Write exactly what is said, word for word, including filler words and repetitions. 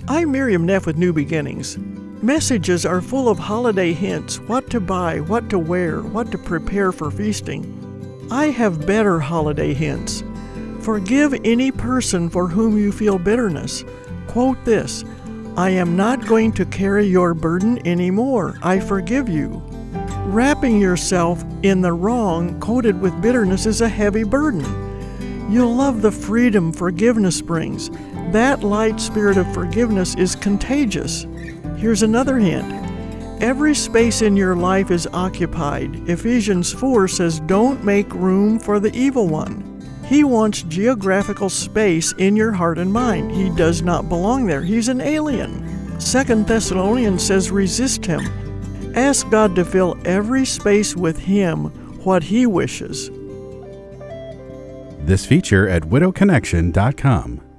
I'm Miriam Neff with New Beginnings. Messages are full of holiday hints, what to buy, what to wear, what to prepare for feasting. I have better holiday hints. Forgive any person for whom you feel bitterness. Quote this, I am not going to carry your burden anymore. I forgive you. Wrapping yourself in the wrong coated with bitterness is a heavy burden. You'll love the freedom forgiveness brings. That light spirit of forgiveness is contagious. Here's another hint. Every space in your life is occupied. Ephesians four says, don't make room for the evil one. He wants geographical space in your heart and mind. He does not belong there. He's an alien. Second Thessalonians says, resist him. Ask God to fill every space with Him, what He wishes. This feature at widow connection dot com.